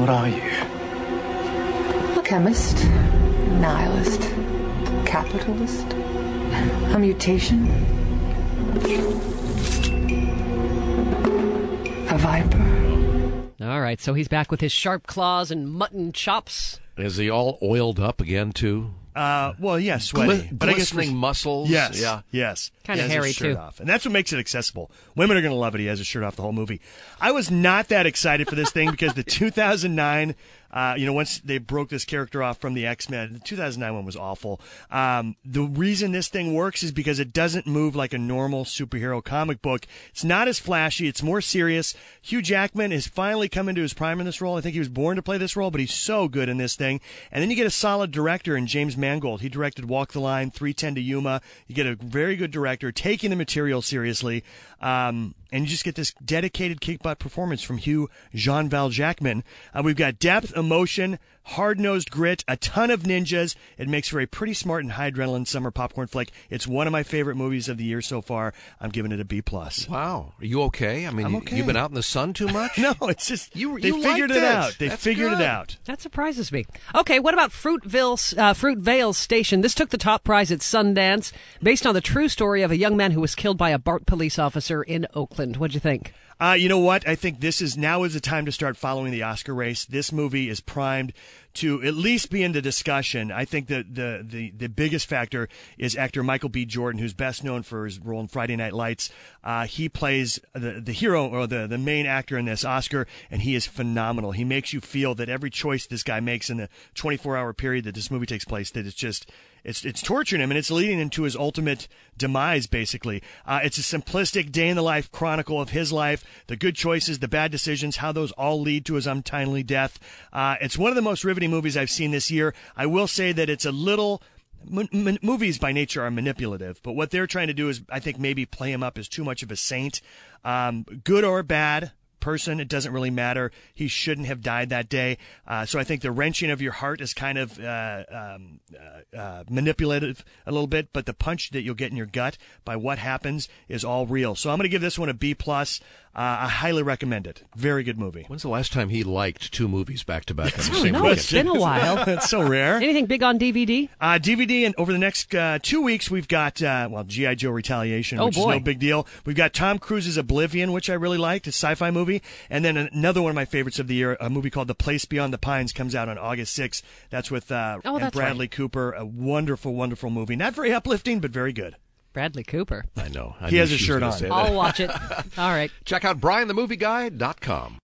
What are you? A chemist, nihilist, capitalist, a mutation, a viper. All right, so he's back with his sharp claws and mutton chops. Is he all oiled up again, too? Well, yeah, sweaty. But glistening muscles. Yes, yeah. yes. Kind of He has hairy, his shirt too. off. And that's what makes it accessible. Women are going to love it. He has his shirt off the whole movie. I was not that excited for this thing because the 2009, once they broke this character off from the X-Men, the 2009 one was awful. The reason this thing works is because it doesn't move like a normal superhero comic book. It's not as flashy. It's more serious. Hugh Jackman has finally come into his prime in this role. I think he was born to play this role, but he's so good in this thing. And then you get a solid director in James Mangold. He directed Walk the Line, 3:10 to Yuma. You get a very good director taking the material seriously. And you just get this dedicated kick-butt performance from Hugh Jean-Val Jackman. We've got depth, emotion, hard-nosed grit, a ton of ninjas. It makes for a pretty smart and high-adrenaline summer popcorn flick. It's one of my favorite movies of the year so far. I'm giving it a B+. Wow. Are you okay? I mean, I'm okay. You've been out in the sun too much? No, it's just they figured liked it out. They That's figured good. it out. That surprises me. Okay, what about Fruitvale Station? This took the top prize at Sundance, based on the true story of a young man who was killed by a BART police officer in Oakland. What'd you think? You know what? I think now is the time to start following the Oscar race. This movie is primed to at least be in the discussion. I think that the biggest factor is actor Michael B. Jordan, who's best known for his role in Friday Night Lights. He plays the hero or the main actor in this Oscar, and he is phenomenal. He makes you feel that every choice this guy makes in the 24-hour period that this movie takes place, that it's just it's torturing him, and it's leading him to his ultimate demise, basically. It's a simplistic day-in-the-life chronicle of his life, the good choices, the bad decisions, how those all lead to his untimely death. It's one of the most riveting movies I've seen this year. I will say that it's a little... movies by nature are manipulative, but what they're trying to do is, I think, maybe play him up as too much of a saint. Good or bad person, it doesn't really matter. He shouldn't have died that day. So I think the wrenching of your heart is kind of manipulative a little bit, but the punch that you'll get in your gut by what happens is all real. So I'm going to give this one a B+. I highly recommend it. Very good movie. When's the last time he liked two movies back-to-back on the Oh, same no, weekend? it's been a while. That's so rare. Anything big on DVD? DVD, and over the next 2 weeks, we've got, G.I. Joe Retaliation, which is no big deal. We've got Tom Cruise's Oblivion, which I really liked. It's a sci-fi movie. And then another one of my favorites of the year, a movie called The Place Beyond the Pines, comes out on August 6th. That's with and Bradley Cooper. A wonderful, wonderful movie. Not very uplifting, but very good. Bradley Cooper. I know. He has his shirt on. I'll watch it. All right. Check out BrianTheMovieGuy.com.